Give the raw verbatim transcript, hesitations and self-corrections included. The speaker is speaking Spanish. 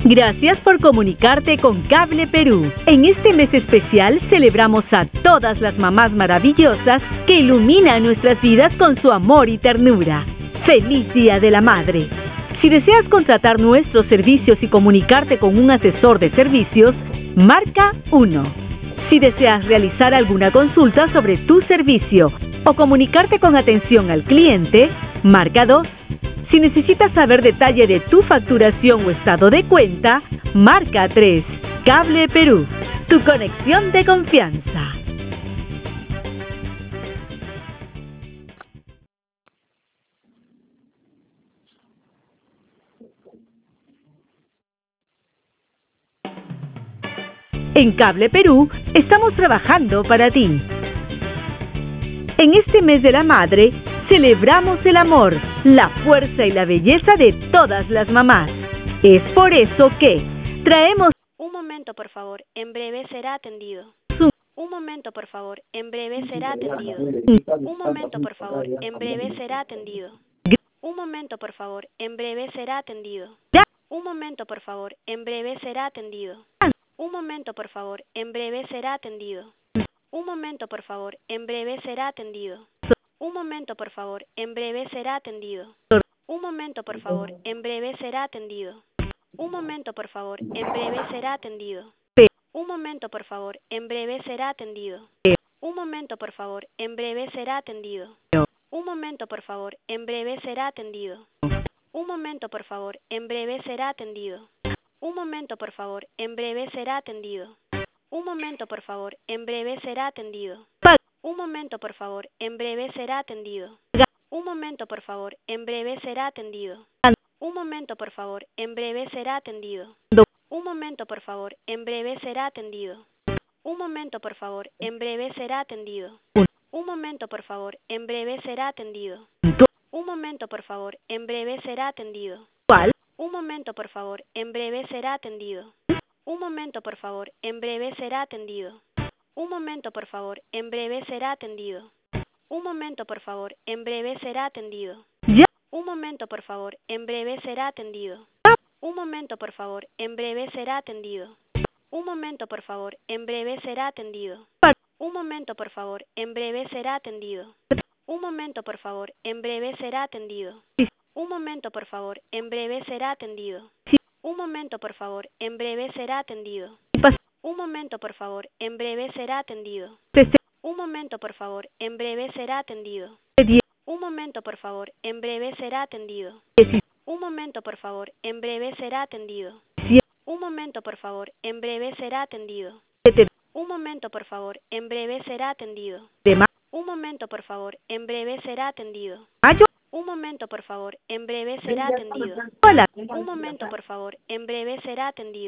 Gracias por comunicarte con Cable Perú. En este mes especial celebramos a todas las mamás maravillosas que iluminan nuestras vidas con su amor y ternura. ¡Feliz Día de la Madre! Si deseas contratar nuestros servicios y comunicarte con un asesor de servicios, marca uno. Si deseas realizar alguna consulta sobre tu servicio o comunicarte con atención al cliente, marca dos. Si necesitas saber detalle de tu facturación o estado de cuenta, marca tres. Cable Perú, tu conexión de confianza. En Cable Perú estamos trabajando para ti. En este mes de la madre, celebramos el amor, la fuerza y la belleza de todas las mamás. Es por eso que traemos... Un momento, por favor, en breve será atendido. Su... Un momento, por favor, en breve será atendido. Un momento, por favor, en breve será atendido. Un momento, por favor, en breve será atendido. Un momento, por favor, en breve será atendido. Un momento, por favor, en breve será atendido. Un momento, por favor, en breve será atendido. Un momento, por favor, en breve será atendido. Un momento, por favor, en breve será atendido. Un momento, por favor, en breve será atendido. Un momento, por favor, en breve será atendido. Un momento, por favor, en breve será atendido. Un momento, por favor, en breve será atendido. Un momento, por favor, en breve será atendido. Un momento, por favor, en breve será atendido. Un momento, por favor, en breve será atendido. Un momento, por favor, en breve será atendido. Un momento, por favor, en breve será atendido. Un momento, por favor, en breve será atendido. Un momento, por favor, en breve será atendido. Un momento, por favor, en breve será atendido. Un momento, por favor, en breve será atendido. Un momento, por favor, en breve será atendido. ¿Cuál? Un momento, por favor, en breve será atendido. Un momento, por favor, en breve será atendido. Un momento, por favor, en breve será atendido. Un momento, por favor, en breve será atendido. Ya. Un momento, por favor, en breve será atendido. Un momento, por favor, en breve será atendido. Un momento, por favor, en breve será atendido. Un momento, por favor, en breve será atendido. Un momento, por favor, en breve será atendido. Un momento, por favor, en breve será atendido. Un momento, por favor, en breve será atendido. Un momento, por favor, en breve será atendido. Un momento, por favor, en breve será atendido. Un momento, por favor, en breve será atendido. Un momento, por favor, en breve será atendido. Un momento, por favor, en breve será atendido. Un momento, por favor, en breve será atendido. Un momento, por favor, en breve será atendido. Un momento, por favor, en breve será atendido. Un momento, por favor, en breve será atendido.